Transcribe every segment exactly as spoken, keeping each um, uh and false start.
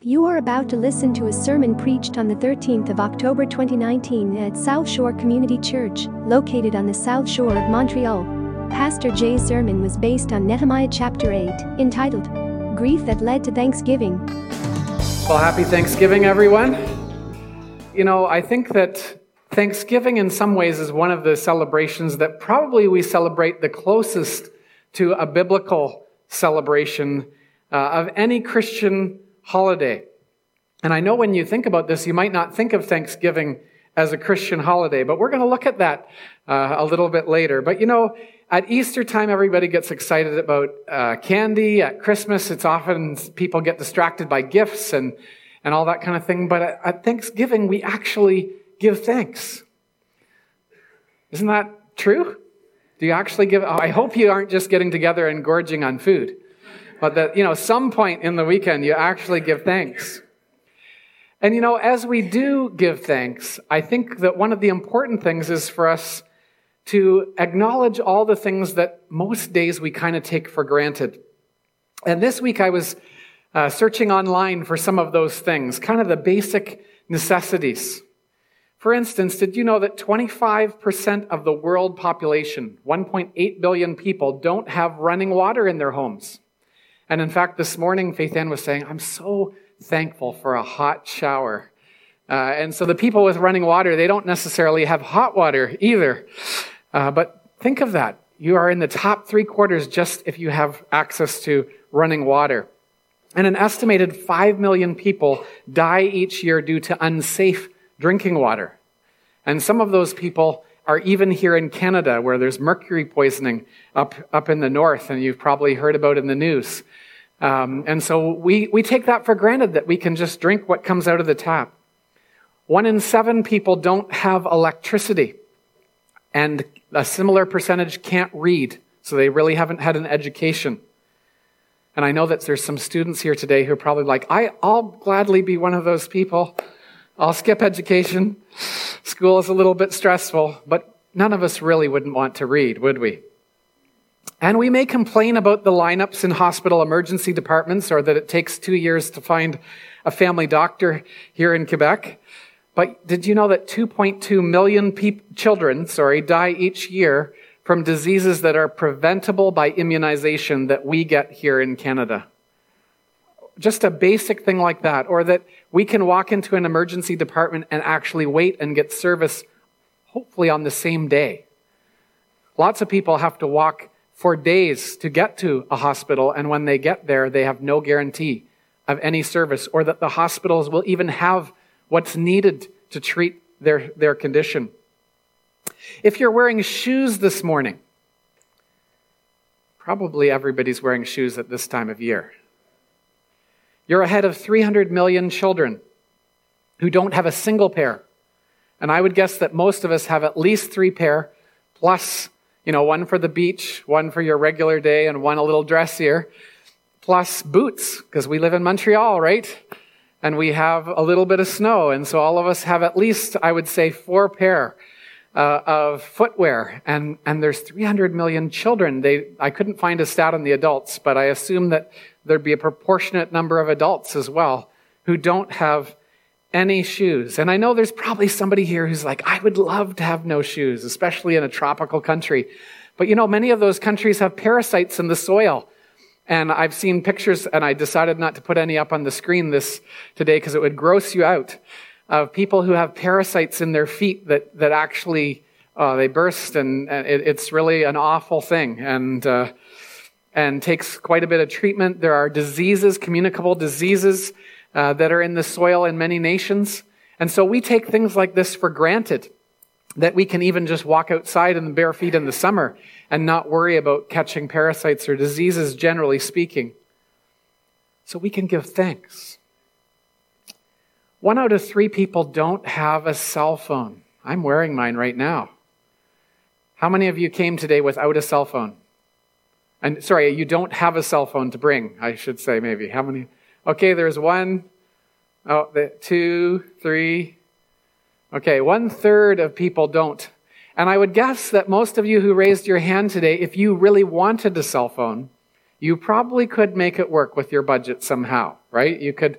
You are about to listen to a sermon preached on the thirteenth of October twenty nineteen at South Shore Community Church, located on the South Shore of Montreal. Pastor Jay's sermon was based on Nehemiah chapter eight, entitled, Grief That Led to Thanksgiving. Well, happy Thanksgiving, everyone. You know, I think that Thanksgiving in some ways is one of the celebrations that probably we celebrate the closest to a biblical celebration uh, of any Christian holiday. And I know when you think about this, you might not think of Thanksgiving as a Christian holiday, but we're going to look at that uh, a little bit later. But you know, at Easter time, everybody gets excited about uh, candy. At Christmas, it's often people get distracted by gifts and, and all that kind of thing. But at, at Thanksgiving, we actually give thanks. Isn't that true? Do you actually give? Oh, I hope you aren't just getting together and gorging on food. But that, you know, some point in the weekend, you actually give thanks. And, you know, as we do give thanks, I think that one of the important things is for us to acknowledge all the things that most days we kind of take for granted. And this week I was uh, searching online for some of those things, kind of the basic necessities. For instance, did you know that twenty-five percent of the world population, one point eight billion people, don't have running water in their homes? And in fact, this morning, Faith Ann was saying, I'm so thankful for a hot shower. Uh, and so the people with running water, they don't necessarily have hot water either. Uh, but think of that. You are in the top three quarters just if you have access to running water. And an estimated five million people die each year due to unsafe drinking water. And some of those people are even here in Canada, where there's mercury poisoning up, up in the north, and you've probably heard about in the news. Um, and so we, we take that for granted, that we can just drink what comes out of the tap. One in seven people don't have electricity, and a similar percentage can't read, so they really haven't had an education. And I know that there's some students here today who are probably like, I, I'll gladly be one of those people. I'll skip education. School is a little bit stressful, but none of us really wouldn't want to read, would we? And we may complain about the lineups in hospital emergency departments, or that it takes two years to find a family doctor here in Quebec. But did you know that two point two million pe- children, sorry, die each year from diseases that are preventable by immunization that we get here in Canada? Just a basic thing like that, or that we can walk into an emergency department and actually wait and get service, hopefully on the same day. Lots of people have to walk for days to get to a hospital, and when they get there, they have no guarantee of any service, or that the hospitals will even have what's needed to treat their, their condition. If you're wearing shoes this morning, probably everybody's wearing shoes at this time of year. You're ahead of three hundred million children who don't have a single pair. And I would guess that most of us have at least three pair, plus, you know, one for the beach, one for your regular day, and one a little dressier, plus boots, because we live in Montreal, right? And we have a little bit of snow. And so all of us have at least, I would say, four pair uh, of footwear. And, and there's three hundred million children. They, I couldn't find a stat on the adults, but I assume that there'd be a proportionate number of adults as well who don't have any shoes. And I know there's probably somebody here who's like, I would love to have no shoes, especially in a tropical country. But you know, many of those countries have parasites in the soil. And I've seen pictures, and I decided not to put any up on the screen this today because it would gross you out, of people who have parasites in their feet that, that actually, uh, they burst, and, and it, it's really an awful thing. And, uh, and takes quite a bit of treatment. There are diseases, communicable diseases, uh, that are in the soil in many nations. And so we take things like this for granted, that we can even just walk outside in the bare feet in the summer and not worry about catching parasites or diseases, generally speaking. So we can give thanks. One out of three people don't have a cell phone. I'm wearing mine right now. How many of you came today without a cell phone? And sorry, you don't have a cell phone to bring, I should say maybe. How many? Okay, there's one, oh, the, two, three. Okay, one third of people don't. And I would guess that most of you who raised your hand today, if you really wanted a cell phone, you probably could make it work with your budget somehow, right? You could,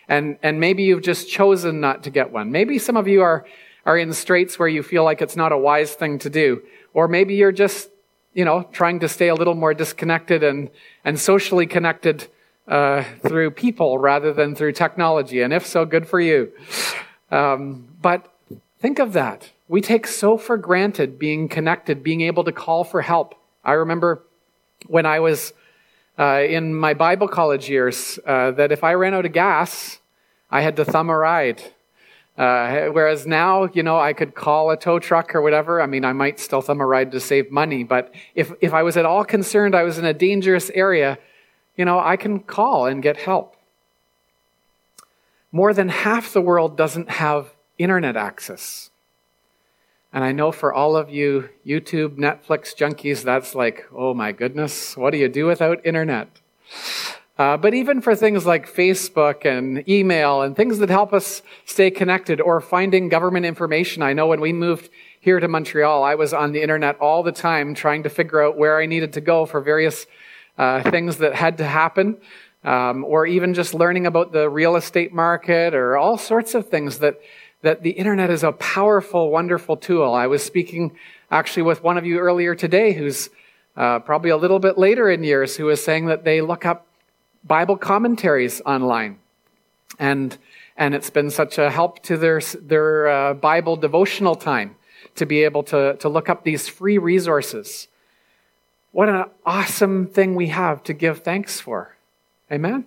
And, and maybe you've just chosen not to get one. Maybe some of you are, are in straits where you feel like it's not a wise thing to do. Or maybe you're just, you know, trying to stay a little more disconnected and, and socially connected uh, through people rather than through technology. And if so, good for you. Um, but think of that. We take so for granted being connected, being able to call for help. I remember when I was uh, in my Bible college years uh, that if I ran out of gas, I had to thumb a ride. Uh, whereas now, you know, I could call a tow truck or whatever. I mean, I might still thumb a ride to save money, but if, if I was at all concerned I was in a dangerous area, you know, I can call and get help. More than half the world doesn't have internet access. And I know for all of you YouTube, Netflix junkies, that's like, oh my goodness, what do you do without internet? Uh, but even for things like Facebook and email and things that help us stay connected or finding government information. I know when we moved here to Montreal, I was on the internet all the time trying to figure out where I needed to go for various uh, things that had to happen, um, or even just learning about the real estate market or all sorts of things that, that the internet is a powerful, wonderful tool. I was speaking actually with one of you earlier today who's uh, probably a little bit later in years who was saying that they look up Bible commentaries online, and and it's been such a help to their their uh, Bible devotional time to be able to to look up these free resources. What an awesome thing we have to give thanks for. Amen.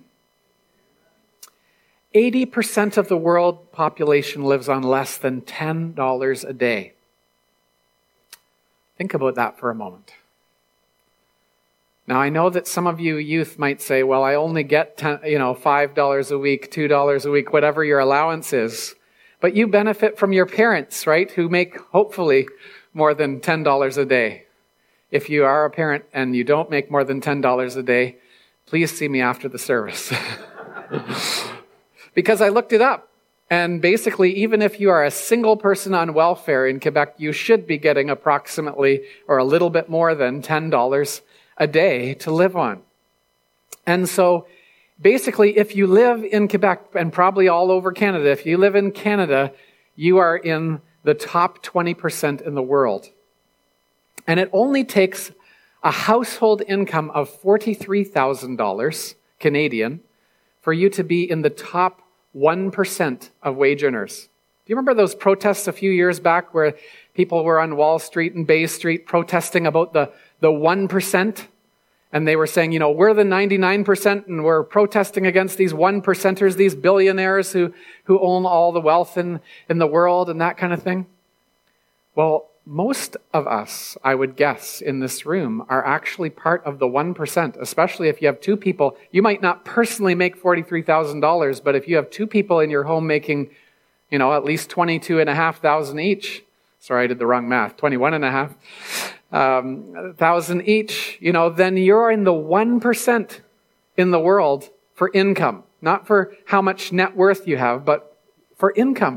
eighty percent of the world population lives on less than ten dollars a day. Think about that for a moment. Now, I know that some of you youth might say, well, I only get ten, you know, five dollars a week, two dollars a week, whatever your allowance is. But you benefit from your parents, right, who make, hopefully, more than ten dollars a day. If you are a parent and you don't make more than ten dollars a day, please see me after the service. Because I looked it up. And basically, even if you are a single person on welfare in Quebec, you should be getting approximately or a little bit more than ten dollars a day to live on. And so basically, if you live in Quebec and probably all over Canada, if you live in Canada, you are in the top twenty percent in the world. And it only takes a household income of forty-three thousand dollars Canadian for you to be in the top one percent of wage earners. Do you remember those protests a few years back where people were on Wall Street and Bay Street protesting about the, the one percent? And they were saying, you know, we're the ninety-nine percent and we're protesting against these one percenters, these billionaires who, who own all the wealth in, in the world and that kind of thing. Well, most of us, I would guess, in this room are actually part of the one percent, especially if you have two people. You might not personally make forty-three thousand dollars, but if you have two people in your home making, you know, at least twenty-two and a half thousand each. Sorry, I did the wrong math. twenty-one and a half um, thousand each, you know, then you're in the one percent in the world for income. Not for how much net worth you have, but for income.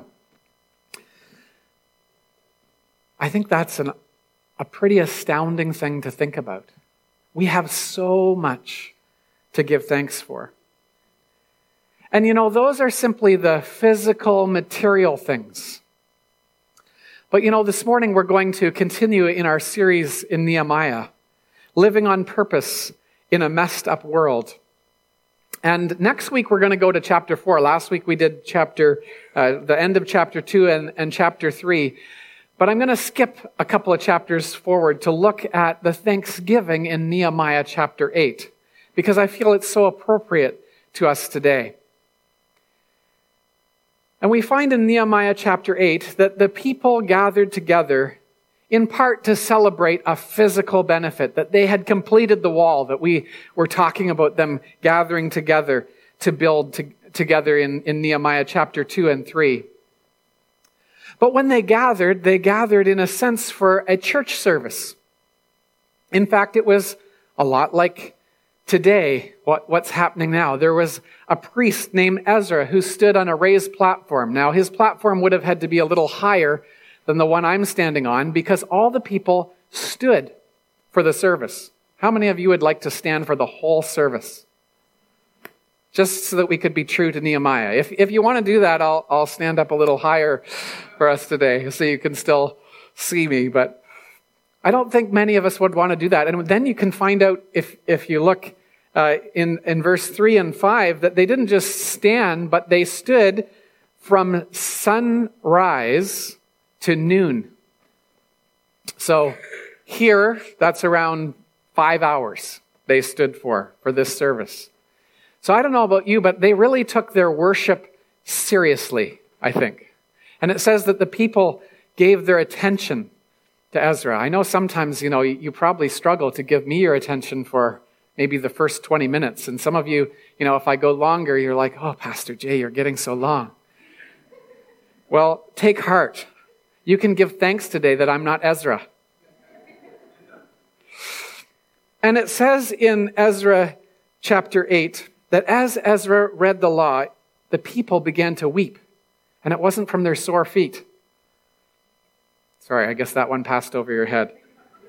I think that's an, a pretty astounding thing to think about. We have so much to give thanks for. And you know, those are simply the physical, material things. But you know, this morning we're going to continue in our series in Nehemiah, living on purpose in a messed up world. And next week we're going to go to chapter four. Last week we did chapter, uh, the end of chapter two and, and chapter three. But I'm going to skip a couple of chapters forward to look at the thanksgiving in Nehemiah chapter eight, because I feel it's so appropriate to us today. And we find in Nehemiah chapter eight that the people gathered together in part to celebrate a physical benefit, that they had completed the wall that we were talking about them gathering together to build to, together in, in Nehemiah chapter two and three. But when they gathered, they gathered in a sense for a church service. In fact, it was a lot like today, what, what's happening now. There was a priest named Ezra who stood on a raised platform. Now, his platform would have had to be a little higher than the one I'm standing on because all the people stood for the service. How many of you would like to stand for the whole service? just so that we could be true to Nehemiah. If if you want to do that, I'll I'll stand up a little higher for us today so you can still see me. But I don't think many of us would want to do that. And then you can find out, if if you look uh, in, in verse three and five, that they didn't just stand, but they stood from sunrise to noon. So here, that's around five hours they stood for, for this service. So I don't know about you, but they really took their worship seriously, I think. And it says that the people gave their attention to Ezra. I know sometimes, you know, you probably struggle to give me your attention for maybe the first twenty minutes. And some of you, you know, if I go longer, you're like, oh, Pastor Jay, you're getting so long. Well, take heart. You can give thanks today that I'm not Ezra. And it says in Ezra chapter eight that as Ezra read the law, the people began to weep. And it wasn't from their sore feet. Sorry, I guess that one passed over your head.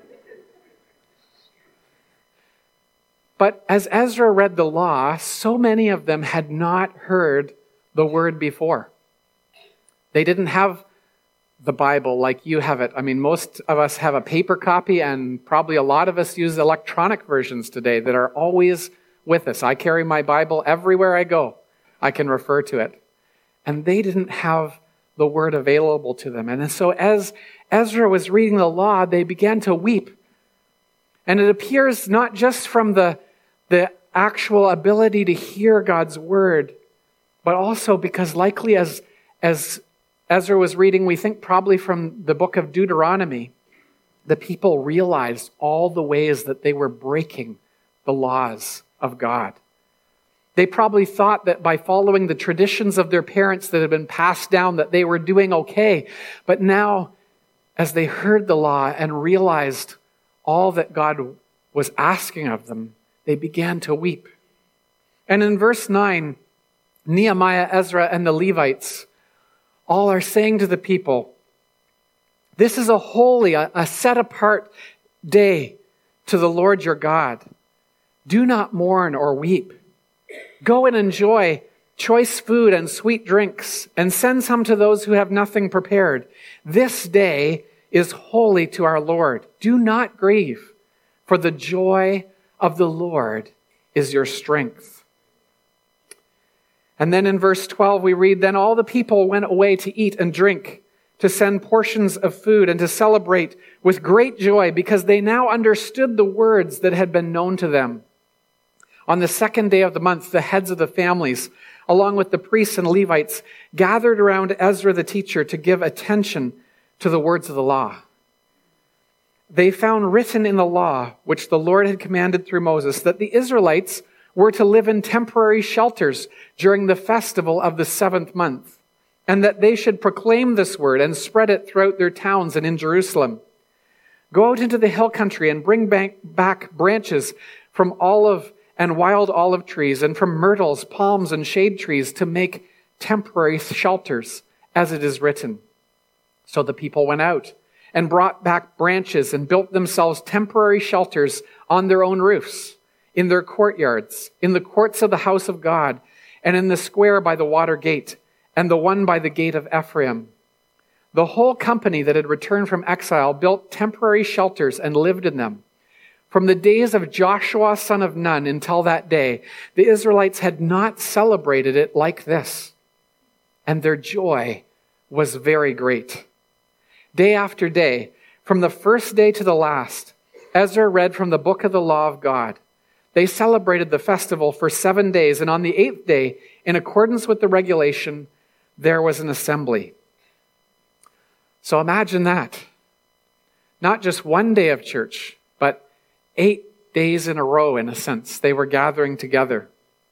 But as Ezra read the law, so many of them had not heard the word before. They didn't have the Bible like you have it. I mean, most of us have a paper copy, and probably a lot of us use electronic versions today that are always with us. I carry my Bible everywhere I go. I can refer to it. And they didn't have the word available to them. And so as Ezra was reading the law, they began to weep. And it appears not just from the, the actual ability to hear God's word, but also because likely as, as Ezra was reading, we think probably from the book of Deuteronomy, the people realized all the ways that they were breaking the laws of God. They probably thought that by following the traditions of their parents that had been passed down, that they were doing okay. But now, as they heard the law and realized all that God was asking of them, they began to weep. And in verse nine, Nehemiah, Ezra, and the Levites all are saying to the people, this is a holy, a, a set-apart day to the Lord your God. Do not mourn or weep. Go and enjoy choice food and sweet drinks, and send some to those who have nothing prepared. This day is holy to our Lord. Do not grieve, for the joy of the Lord is your strength. And then in verse twelve we read, then all the people went away to eat and drink, to send portions of food, and to celebrate with great joy, because they now understood the words that had been known to them. On the second day of the month, the heads of the families, along with the priests and Levites, gathered around Ezra the teacher to give attention to the words of the law. They found written in the law, which the Lord had commanded through Moses, that the Israelites were to live in temporary shelters during the festival of the seventh month, and that they should proclaim this word and spread it throughout their towns and in Jerusalem. Go out into the hill country and bring back branches from olive and wild olive trees, and from myrtles, palms, and shade trees to make temporary shelters, as it is written. So the people went out and brought back branches and built themselves temporary shelters on their own roofs, in their courtyards, in the courts of the house of God, and in the square by the water gate, and the one by the gate of Ephraim. The whole company that had returned from exile built temporary shelters and lived in them. From the days of Joshua, son of Nun, until that day, the Israelites had not celebrated it like this, and their joy was very great. Day after day, from the first day to the last, Ezra read from the book of the law of God. They celebrated the festival for seven days, and on the eighth day, in accordance with the regulation, there was an assembly. So imagine that. Not just one day of church, but eight days in a row, in a sense, they were gathering together.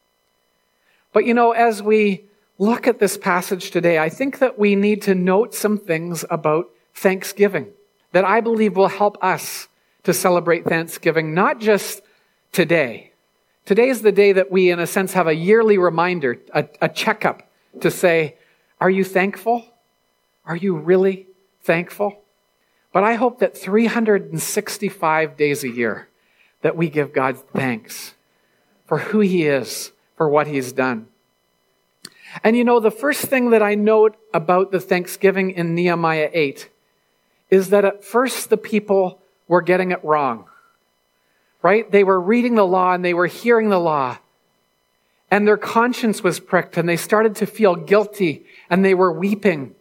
But you know, as we look at this passage today, I think that we need to note some things about Thanksgiving that I believe will help us to celebrate Thanksgiving, not just today. Today is the day that we, in a sense, have a yearly reminder, a, a checkup to say, are you thankful? Are you really thankful? But I hope that three hundred sixty-five days a year, that we give God thanks for who he is, for what he's done. And you know, the first thing that I note about the thanksgiving in Nehemiah eight is that at first the people were getting it wrong, right? They were reading the law and they were hearing the law, and their conscience was pricked and they started to feel guilty and they were weeping.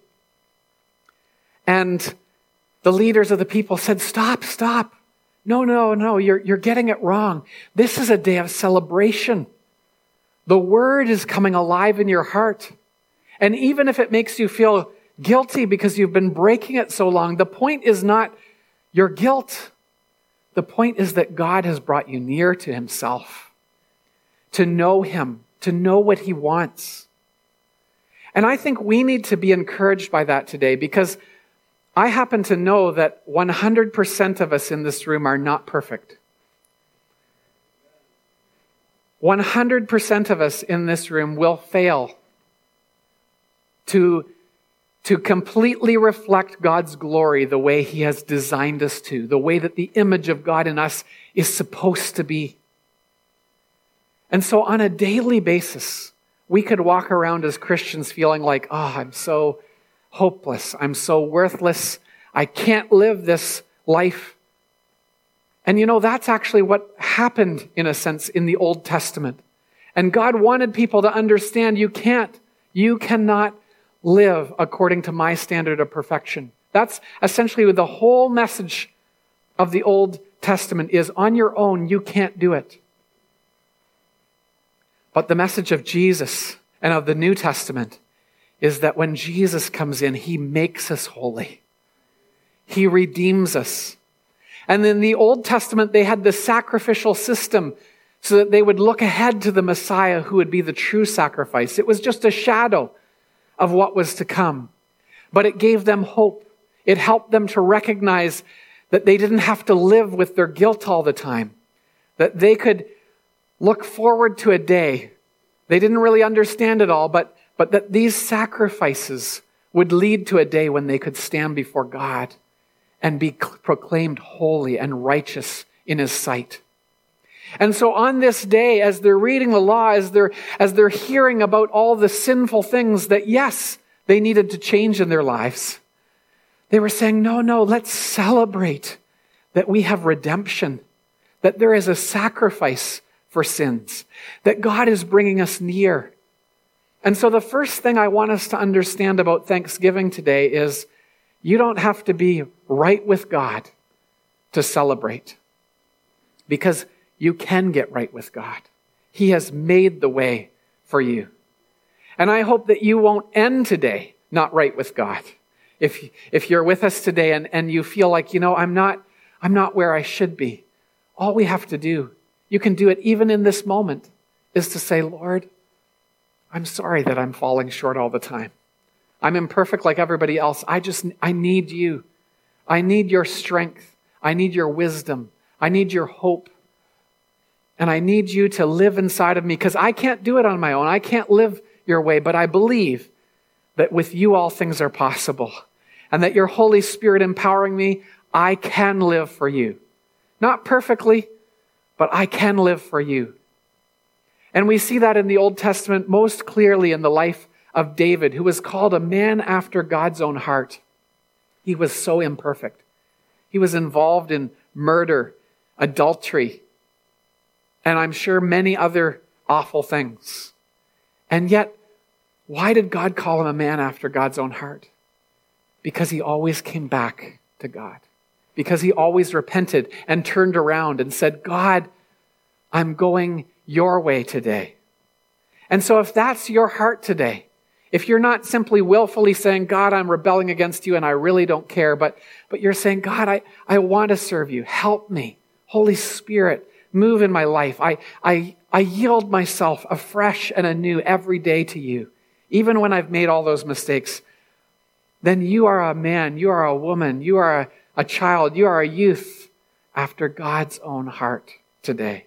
And the leaders of the people said, stop, stop. No, no, no, you're, you're getting it wrong. This is a day of celebration. The word is coming alive in your heart. And even if it makes you feel guilty because you've been breaking it so long, the point is not your guilt. The point is that God has brought you near to himself, to know him, to know what he wants. And I think we need to be encouraged by that today, because I happen to know that one hundred percent of us in this room are not perfect. one hundred percent of us in this room will fail to, to completely reflect God's glory the way he has designed us to, the way that the image of God in us is supposed to be. And so on a daily basis, we could walk around as Christians feeling like, oh, I'm so hopeless. I'm so worthless. I can't live this life. And you know, that's actually what happened, in a sense, in the Old Testament. And God wanted people to understand, you can't, you cannot live according to my standard of perfection. That's essentially the whole message of the Old Testament is, on your own, you can't do it. But the message of Jesus and of the New Testament is that when Jesus comes in, he makes us holy. He redeems us. And in the Old Testament, they had the sacrificial system so that they would look ahead to the Messiah who would be the true sacrifice. It was just a shadow of what was to come. But it gave them hope. It helped them to recognize that they didn't have to live with their guilt all the time. That they could look forward to a day. They didn't really understand it all, but, but that these sacrifices would lead to a day when they could stand before God and be proclaimed holy and righteous in his sight. And so on this day, as they're reading the law, as they're, as they're hearing about all the sinful things that, yes, they needed to change in their lives, they were saying, no, no, let's celebrate that we have redemption, that there is a sacrifice for sins, that God is bringing us near. And so the first thing I want us to understand about Thanksgiving today is you don't have to be right with God to celebrate, because you can get right with God. He has made the way for you. And I hope that you won't end today not right with God. If, if you're with us today and, and you feel like, you know, I'm not, I'm not where I should be, all we have to do, you can do it even in this moment, is to say, Lord, I'm sorry that I'm falling short all the time. I'm imperfect like everybody else. I just, I need you. I need your strength. I need your wisdom. I need your hope. And I need you to live inside of me, because I can't do it on my own. I can't live your way, but I believe that with you all things are possible, and that your Holy Spirit empowering me, I can live for you. Not perfectly, but I can live for you. And we see that in the Old Testament most clearly in the life of David, who was called a man after God's own heart. He was so imperfect. He was involved in murder, adultery, and I'm sure many other awful things. And yet, why did God call him a man after God's own heart? Because he always came back to God. Because he always repented and turned around and said, God, I'm going your way today. And so if that's your heart today, if you're not simply willfully saying, God, I'm rebelling against you and I really don't care, but, but you're saying, God, I, I want to serve you. Help me. Holy Spirit, move in my life. I, I, I yield myself afresh and anew every day to you, even when I've made all those mistakes. Then you are a man, you are a woman, you are a, a child, you are a youth after God's own heart today.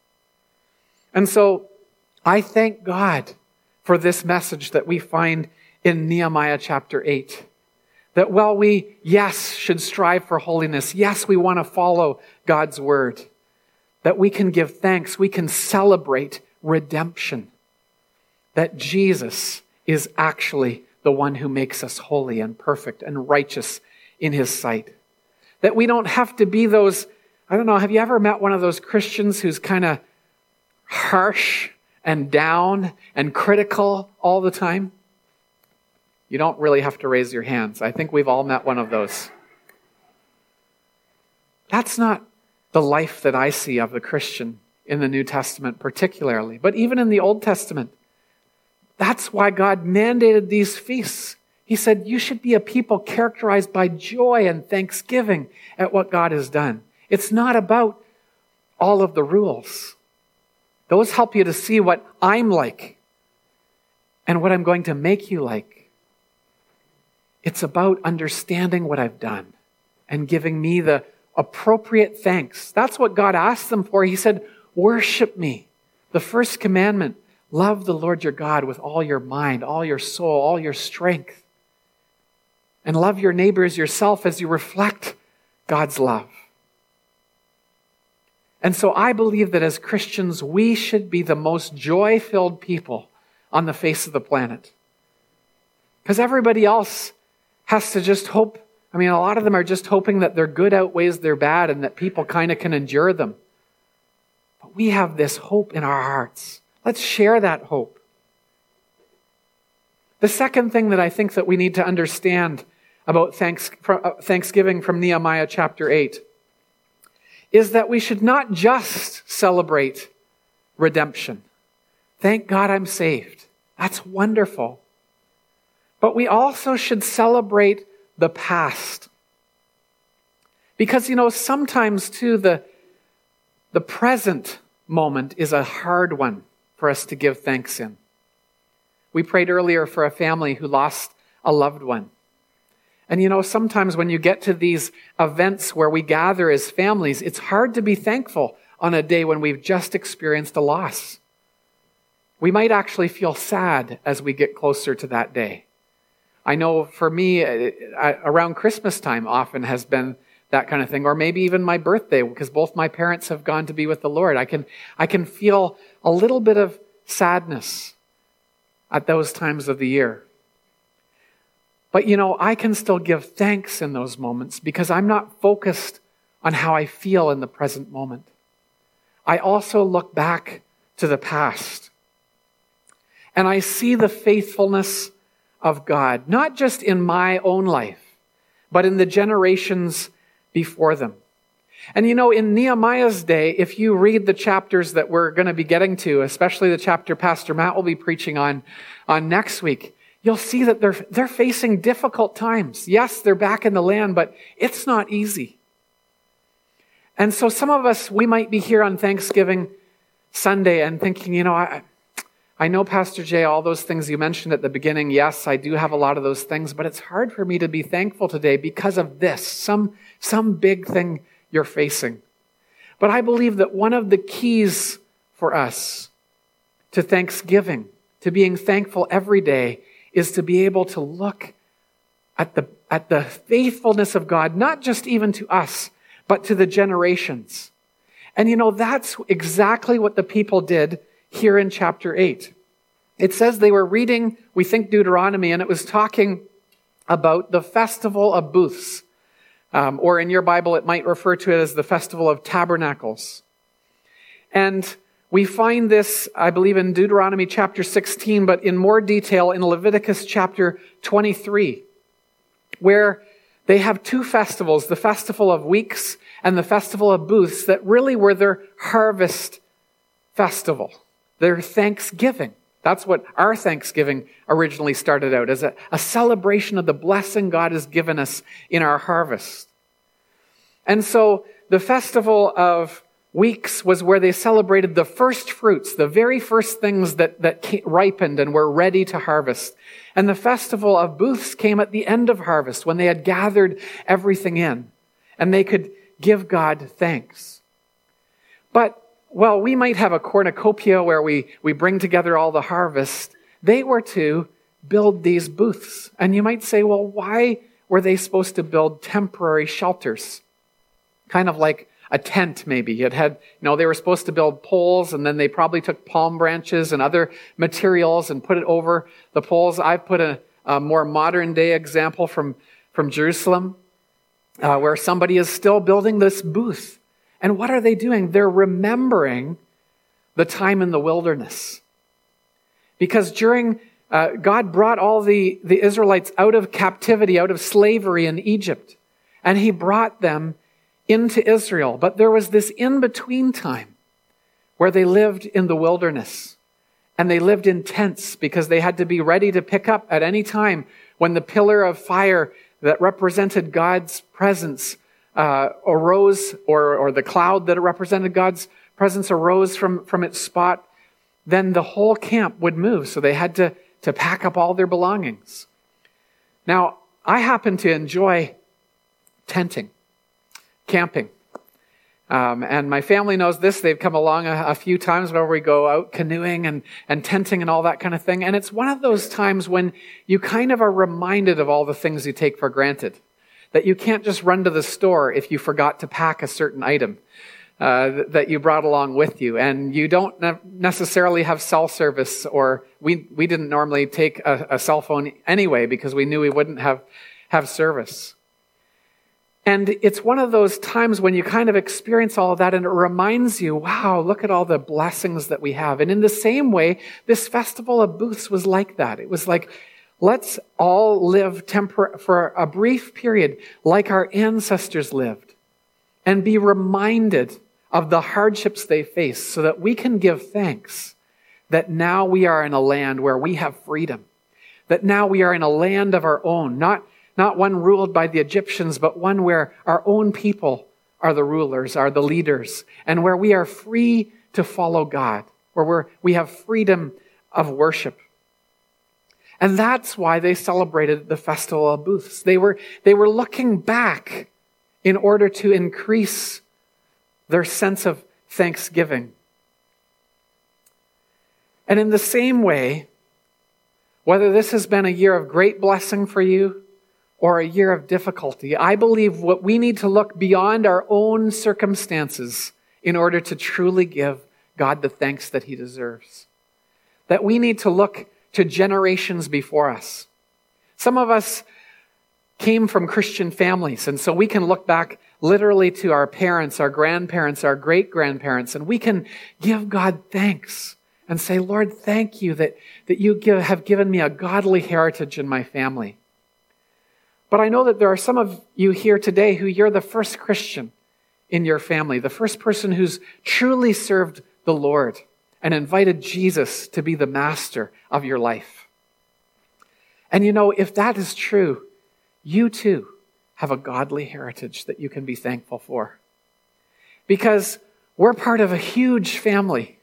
And so I thank God for this message that we find in Nehemiah chapter eight. That while we, yes, should strive for holiness, yes, we want to follow God's word, that we can give thanks, we can celebrate redemption that Jesus is actually the one who makes us holy and perfect and righteous in his sight. That we don't have to be those, I don't know, have you ever met one of those Christians who's kind of harsh and down and critical all the time? You don't really have to raise your hands. I think we've all met one of those. That's not the life that I see of the Christian in the New Testament particularly, but even in the Old Testament. That's why God mandated these feasts. He said, you should be a people characterized by joy and thanksgiving at what God has done. It's not about all of the rules. Those help you to see what I'm like and what I'm going to make you like. It's about understanding what I've done and giving me the appropriate thanks. That's what God asked them for. He said, worship me. The first commandment, love the Lord your God with all your mind, all your soul, all your strength. And love your neighbor as yourself as you reflect God's love. And so I believe that as Christians, we should be the most joy-filled people on the face of the planet. Because everybody else has to just hope. I mean, a lot of them are just hoping that their good outweighs their bad and that people kind of can endure them. But we have this hope in our hearts. Let's share that hope. The second thing that I think that we need to understand about thanks, Thanksgiving from Nehemiah chapter eight is that we should not just celebrate redemption. Thank God I'm saved. That's wonderful. But we also should celebrate the past. Because, you know, sometimes too, the, the present moment is a hard one for us to give thanks in. We prayed earlier for a family who lost a loved one. And you know, sometimes when you get to these events where we gather as families, it's hard to be thankful on a day when we've just experienced a loss. We might actually feel sad as we get closer to that day. I know for me, around Christmas time often has been that kind of thing, or maybe even my birthday, because both my parents have gone to be with the Lord. I can, I can feel a little bit of sadness at those times of the year. But you know, I can still give thanks in those moments because I'm not focused on how I feel in the present moment. I also look back to the past and I see the faithfulness of God, not just in my own life, but in the generations before them. And you know, in Nehemiah's day, if you read the chapters that we're going to be getting to, especially the chapter Pastor Matt will be preaching on, on next week, you'll see that they're, they're facing difficult times. Yes, they're back in the land, but it's not easy. And so some of us, we might be here on Thanksgiving Sunday and thinking, you know, I, I know, Pastor Jay, all those things you mentioned at the beginning, yes, I do have a lot of those things, but it's hard for me to be thankful today because of this, some, some big thing you're facing. But I believe that one of the keys for us to Thanksgiving, to being thankful every day, is to be able to look at the, at the faithfulness of God, not just even to us, but to the generations. And you know, that's exactly what the people did here in chapter eight. It says they were reading, we think, Deuteronomy, and it was talking about the festival of booths. Um, or in your Bible, it might refer to it as the Festival of Tabernacles. And we find this, I believe, in Deuteronomy chapter sixteen, but in more detail in Leviticus chapter twenty-three, where they have two festivals, the Festival of Weeks and the Festival of Booths, that really were their harvest festival, their Thanksgiving. That's what our Thanksgiving originally started out as, a, a celebration of the blessing God has given us in our harvest. And so the Festival of Weeks was where they celebrated the first fruits, the very first things that, that ripened and were ready to harvest. And the Festival of Booths came at the end of harvest when they had gathered everything in and they could give God thanks. But well, we might have a cornucopia where we, we bring together all the harvest. They were to build these booths. And you might say, well, why were they supposed to build temporary shelters? Kind of like a tent maybe. It had, you know, they were supposed to build poles, and then they probably took palm branches and other materials and put it over the poles. I've put a, a more modern day example from, from Jerusalem, uh, where somebody is still building this booth. And what are they doing? They're remembering the time in the wilderness. Because during, uh, God brought all the, the Israelites out of captivity, out of slavery in Egypt. And he brought them into Israel. But there was this in-between time where they lived in the wilderness. And they lived in tents because they had to be ready to pick up at any time when the pillar of fire that represented God's presence uh, arose, or, or the cloud that represented God's presence arose from, from its spot. Then the whole camp would move. So they had to, to pack up all their belongings. Now, I happen to enjoy tenting, camping. Um, and my family knows this. They've come along a, a few times whenever we go out canoeing and, and tenting and all that kind of thing. And it's one of those times when you kind of are reminded of all the things you take for granted. That you can't just run to the store if you forgot to pack a certain item uh, that you brought along with you. And you don't ne- necessarily have cell service, or we, we didn't normally take a, a cell phone anyway because we knew we wouldn't have, have service. And it's one of those times when you kind of experience all of that, and it reminds you, wow, look at all the blessings that we have. And in the same way, this Festival of Booths was like that. It was like, let's all live tempor- for a brief period like our ancestors lived, and be reminded of the hardships they faced so that we can give thanks that now we are in a land where we have freedom, that now we are in a land of our own, not Not one ruled by the Egyptians, but one where our own people are the rulers, are the leaders, and where we are free to follow God, where we're, we have freedom of worship. And that's why they celebrated the Festival of Booths. They were, they were looking back in order to increase their sense of thanksgiving. And in the same way, whether this has been a year of great blessing for you, or a year of difficulty, I believe what we need to look beyond our own circumstances in order to truly give God the thanks that he deserves. That we need to look to generations before us. Some of us came from Christian families, and so we can look back literally to our parents, our grandparents, our great-grandparents, and we can give God thanks and say, Lord, thank you that, that you give, have given me a godly heritage in my family. But I know that there are some of you here today who you're the first Christian in your family, the first person who's truly served the Lord and invited Jesus to be the master of your life. And you know, if that is true, you too have a godly heritage that you can be thankful for. Because we're part of a huge family.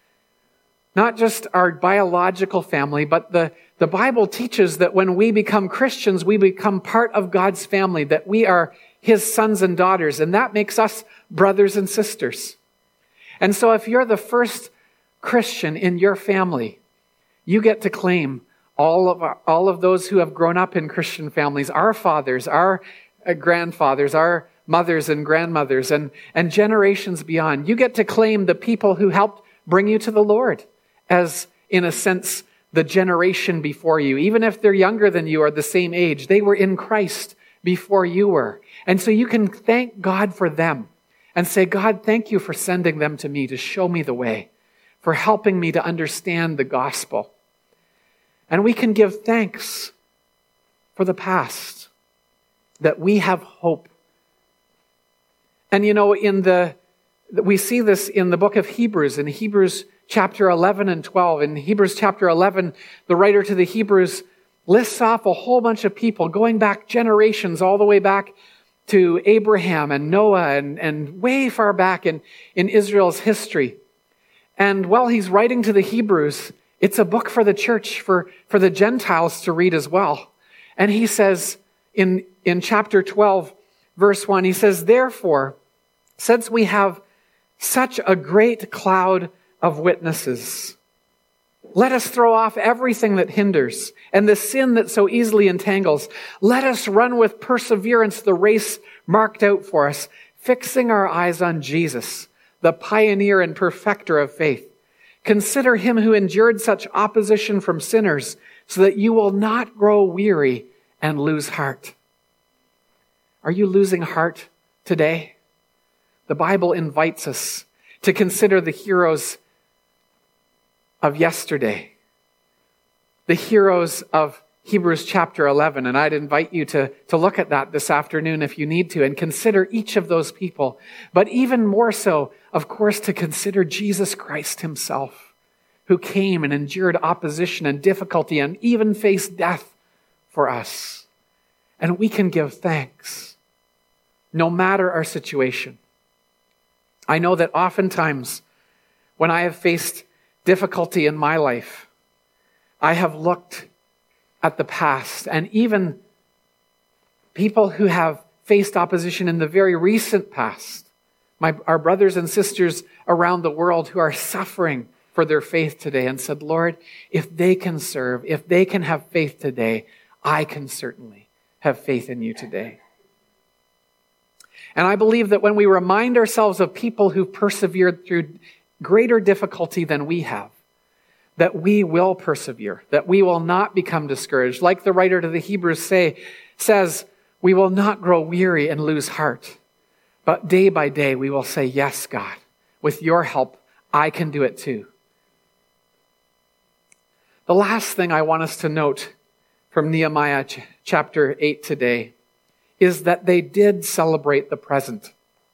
Not just our biological family, but the, the Bible teaches that when we become Christians, we become part of God's family, that we are his sons and daughters, and that makes us brothers and sisters. And so if you're the first Christian in your family, you get to claim all of our, all of those who have grown up in Christian families, our fathers, our grandfathers, our mothers and grandmothers, and, and generations beyond. You get to claim the people who helped bring you to the Lord as, in a sense, the generation before you. Even if they're younger than you or the same age, they were in Christ before you were. And so you can thank God for them and say, God, thank you for sending them to me to show me the way, for helping me to understand the gospel. And we can give thanks for the past, that we have hope. And you know, in the we see this in the book of Hebrews, in Hebrews chapter eleven and twelve. In Hebrews chapter eleven, the writer to the Hebrews lists off a whole bunch of people going back generations, all the way back to Abraham and Noah and, and way far back in, in Israel's history. And while he's writing to the Hebrews, it's a book for the church, for, for the Gentiles to read as well. And he says in, in chapter twelve, verse one, he says, therefore, since we have such a great cloud of witnesses, let us throw off everything that hinders and the sin that so easily entangles. Let us run with perseverance the race marked out for us, fixing our eyes on Jesus, the pioneer and perfecter of faith. Consider him who endured such opposition from sinners, so that you will not grow weary and lose heart. Are you losing heart today? The Bible invites us to consider the heroes of yesterday, the heroes of Hebrews chapter eleven, and I'd invite you to, to look at that this afternoon if you need to, and consider each of those people. But even more so, of course, to consider Jesus Christ himself, who came and endured opposition and difficulty and even faced death for us. And we can give thanks, no matter our situation. I know that oftentimes when I have faced difficulty in my life, I have looked at the past, and even people who have faced opposition in the very recent past, my, our brothers and sisters around the world who are suffering for their faith today, and said, Lord, if they can serve, if they can have faith today, I can certainly have faith in you today. And I believe that when we remind ourselves of people who persevered through greater difficulty than we have, that we will persevere, that we will not become discouraged. Like the writer to the Hebrews say, says, we will not grow weary and lose heart. But day by day, we will say, yes, God, with your help, I can do it too. The last thing I want us to note from Nehemiah ch- chapter eight today is that they did celebrate the present.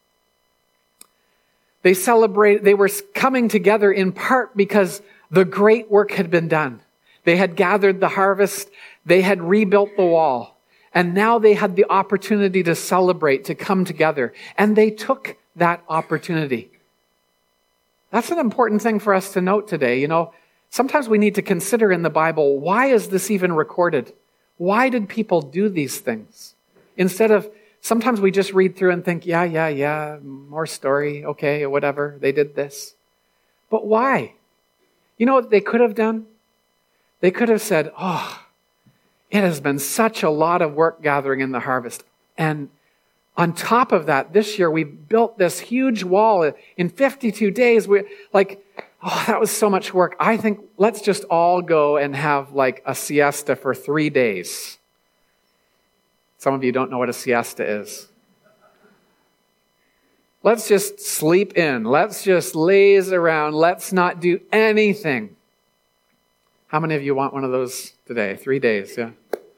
They celebrate, they were coming together in part because the great work had been done. They had gathered the harvest. They had rebuilt the wall. And now they had the opportunity to celebrate, to come together. And they took that opportunity. That's an important thing for us to note today. You know, sometimes we need to consider in the Bible, why is this even recorded? Why did people do these things? Instead of, sometimes we just read through and think, yeah, yeah, yeah, more story, okay, whatever, they did this. But why? You know what they could have done? They could have said, oh, it has been such a lot of work gathering in the harvest. And on top of that, this year we built this huge wall in fifty-two days. We like, oh, that was so much work. I think let's just all go and have like a siesta for three days. Some of you don't know what a siesta is. Let's just sleep in. Let's just laze around. Let's not do anything. How many of you want one of those today? Three days, yeah.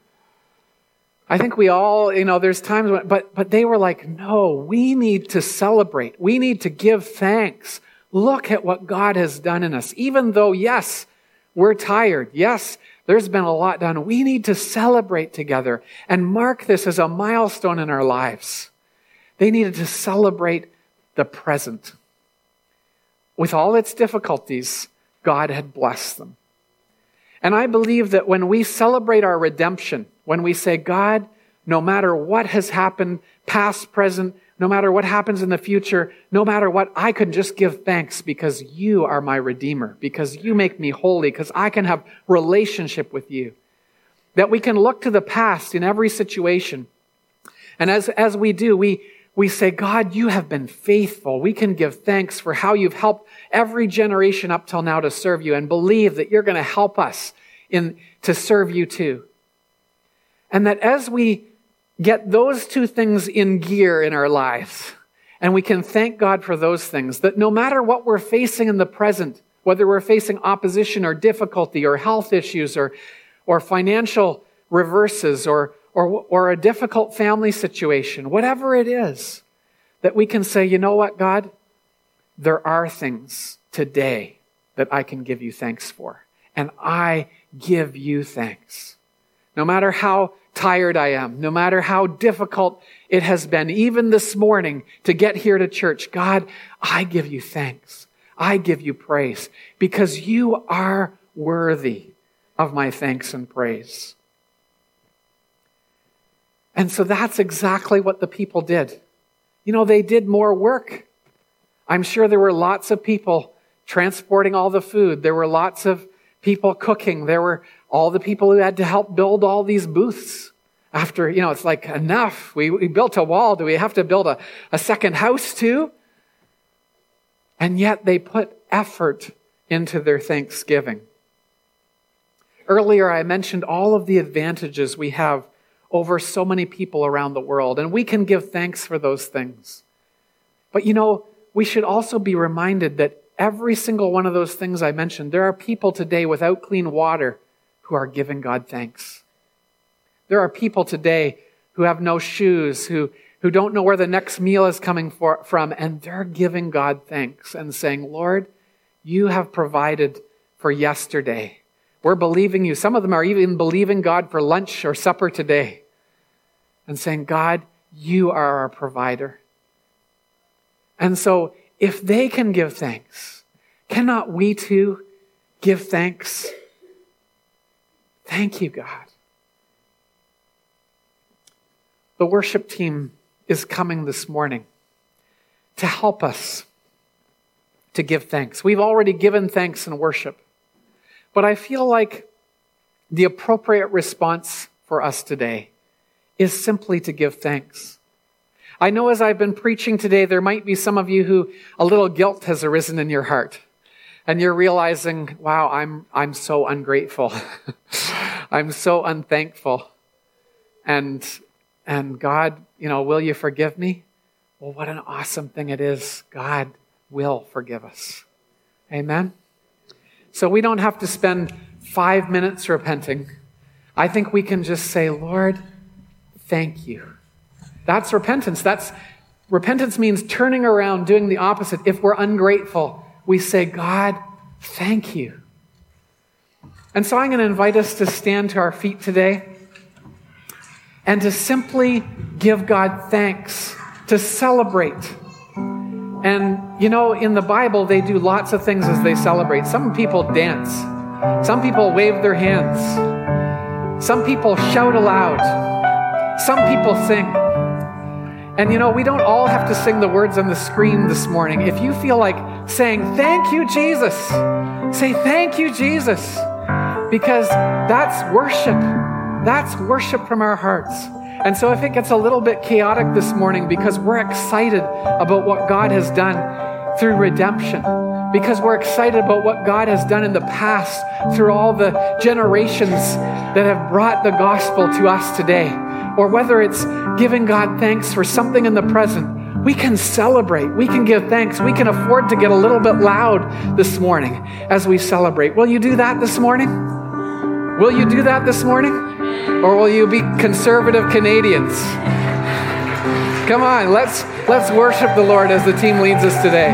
I think we all, you know, there's times when, but, but they were like, no, we need to celebrate. We need to give thanks. Look at what God has done in us. Even though, yes, we're tired. Yes, there's been a lot done. We need to celebrate together and mark this as a milestone in our lives. They needed to celebrate the present. With all its difficulties, God had blessed them. And I believe that when we celebrate our redemption, when we say, God, no matter what has happened, past, present, no matter what happens in the future, no matter what, I can just give thanks because you are my Redeemer, because you make me holy, because I can have relationship with you. That we can look to the past in every situation. And as, as we do, we, we say, God, you have been faithful. We can give thanks for how you've helped every generation up till now to serve you, and believe that you're going to help us in to serve you too. And that as we get those two things in gear in our lives, and we can thank God for those things, that no matter what we're facing in the present, whether we're facing opposition or difficulty or health issues or, or financial reverses or, or, or a difficult family situation, whatever it is, that we can say, you know what, God, there are things today that I can give you thanks for. And I give you thanks. No matter how tired I am, no matter how difficult it has been, even this morning to get here to church, God, I give you thanks. I give you praise because you are worthy of my thanks and praise. And so that's exactly what the people did. You know, they did more work. I'm sure there were lots of people transporting all the food. There were lots of people cooking. There were all the people who had to help build all these booths. After, you know, it's like, enough. We, we built a wall. Do we have to build a, a second house too? And yet they put effort into their thanksgiving. Earlier, I mentioned all of the advantages we have over so many people around the world, and we can give thanks for those things. But you know, we should also be reminded that every single one of those things I mentioned, there are people today without clean water who are giving God thanks. There are people today who have no shoes, who, who don't know where the next meal is coming for, from, and they're giving God thanks and saying, Lord, you have provided for yesterday. We're believing you. Some of them are even believing God for lunch or supper today and saying, God, you are our provider. And so if they can give thanks, cannot we too give thanks? Thank you, God. The worship team is coming this morning to help us to give thanks. We've already given thanks in worship, but I feel like the appropriate response for us today is simply to give thanks. I know as I've been preaching today, there might be some of you who a little guilt has arisen in your heart. And you're realizing, wow, I'm I'm so ungrateful. I'm so unthankful. And and God, you know, will you forgive me? Well, what an awesome thing it is. God will forgive us. Amen? So we don't have to spend five minutes repenting. I think we can just say, Lord, thank you. That's repentance. That's repentance means turning around, doing the opposite. If we're ungrateful, we say, God, thank you. And so I'm going to invite us to stand to our feet today and to simply give God thanks, to celebrate. And, you know, in the Bible, they do lots of things as they celebrate. Some people dance. Some people wave their hands. Some people shout aloud. Some people sing. And, you know, we don't all have to sing the words on the screen this morning. If you feel like saying, thank you, Jesus, say, thank you, Jesus, because that's worship. That's worship from our hearts. And so if it gets a little bit chaotic this morning because we're excited about what God has done through redemption, because we're excited about what God has done in the past through all the generations that have brought the gospel to us today, or whether it's giving God thanks for something in the present, we can celebrate. We can give thanks. We can afford to get a little bit loud this morning as we celebrate. Will you do that this morning? Will you do that this morning? Or will you be conservative Canadians? Come on, let's let's worship the Lord as the team leads us today.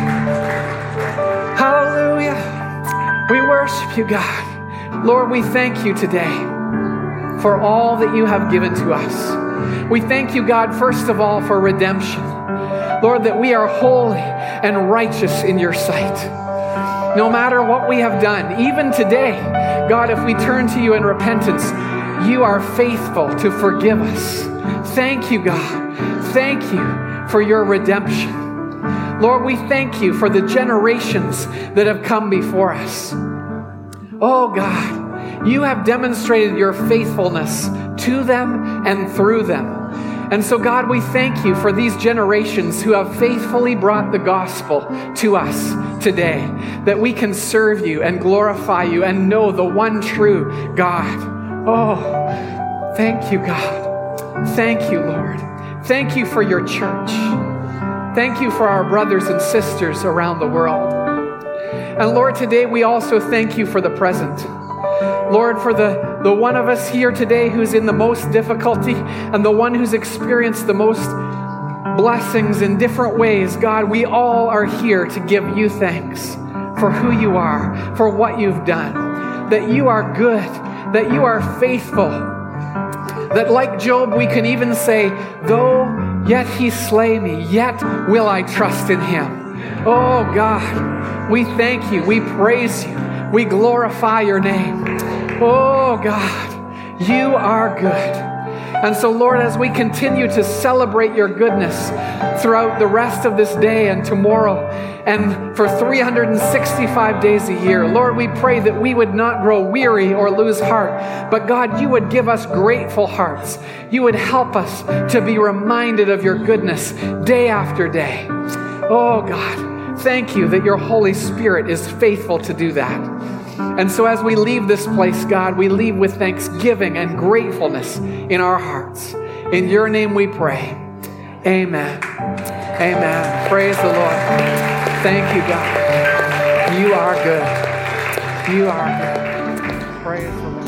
Hallelujah. We worship you, God. Lord, we thank you today for all that you have given to us. We thank you, God, first of all, for redemption. Lord, that we are holy and righteous in your sight. No matter what we have done, even today, God, if we turn to you in repentance, you are faithful to forgive us. Thank you, God. Thank you for your redemption. Lord, we thank you for the generations that have come before us. Oh, God, you have demonstrated your faithfulness to them and through them. And so, God, we thank you for these generations who have faithfully brought the gospel to us today, that we can serve you and glorify you and know the one true God. Oh, thank you, God. Thank you, Lord. Thank you for your church. Thank you for our brothers and sisters around the world. And Lord, today we also thank you for the present. Lord, for the, the one of us here today who's in the most difficulty and the one who's experienced the most blessings in different ways, God, we all are here to give you thanks for who you are, for what you've done, that you are good, that you are faithful, that like Job, we can even say, though yet he slay me, yet will I trust in him. Oh God, we thank you, we praise you, we glorify your name. Oh God, you are good. And so, Lord, as we continue to celebrate your goodness throughout the rest of this day and tomorrow and for three hundred sixty-five days a year, Lord, we pray that we would not grow weary or lose heart, but God, you would give us grateful hearts. You would help us to be reminded of your goodness day after day. Oh, God, thank you that your Holy Spirit is faithful to do that. And so as we leave this place, God, we leave with thanksgiving and gratefulness in our hearts. In your name we pray. Amen. Amen. Praise the Lord. Thank you, God. You are good. You are good. Praise the Lord.